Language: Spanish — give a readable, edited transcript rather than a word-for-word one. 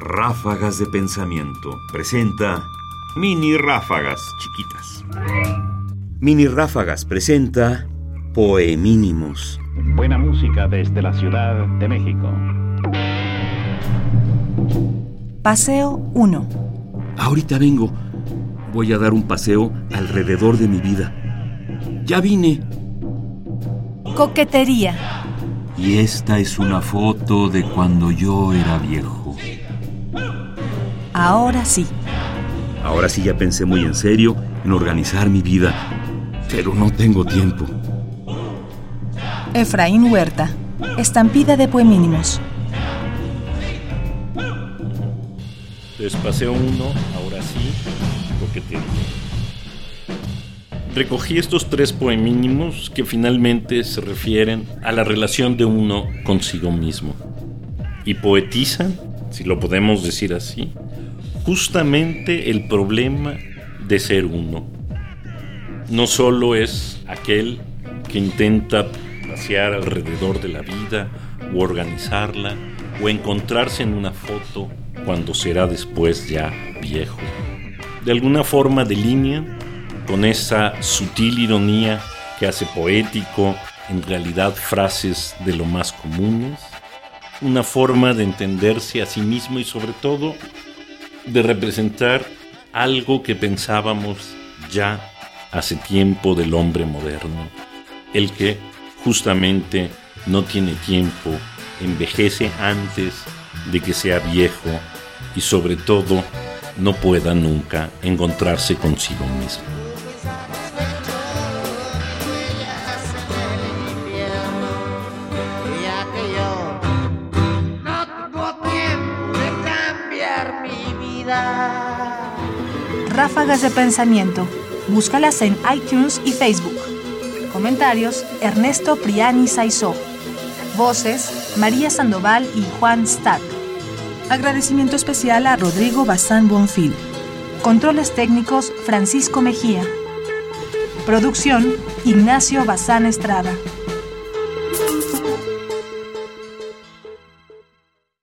Ráfagas de Pensamiento presenta Mini Ráfagas Chiquitas. Mini Ráfagas presenta Poemínimos. Buena música desde la Ciudad de México. Paseo 1. Ahorita vengo. Voy a dar un paseo alrededor de mi vida. Ya vine. Coquetería. Y esta es una foto de cuando yo era viejo. Ahora sí. Ahora sí ya pensé muy en serio en organizar mi vida, pero no tengo tiempo. Efraín Huerta. Estampida de Poemínimos. Entonces, paseo 1, ahora sí, coquetería. Recogí estos 3 poemínimos que finalmente se refieren a la relación de uno consigo mismo y poetizan, si lo podemos decir así, justamente el problema de ser uno. No solo es aquel que intenta pasear alrededor de la vida o organizarla o encontrarse en una foto cuando será después ya viejo. De alguna forma delinean con esa sutil ironía que hace poético, en realidad frases de lo más comunes, una forma de entenderse a sí mismo y sobre todo de representar algo que pensábamos ya hace tiempo del hombre moderno, el que justamente no tiene tiempo, envejece antes de que sea viejo y sobre todo no pueda nunca encontrarse consigo mismo. Ráfagas de Pensamiento. Búscalas en iTunes y Facebook. Comentarios: Ernesto Priani Saizó. Voces: María Sandoval y Juan Stack. Agradecimiento especial a Rodrigo Bazán Bonfil. Controles técnicos: Francisco Mejía. Producción: Ignacio Bazán Estrada.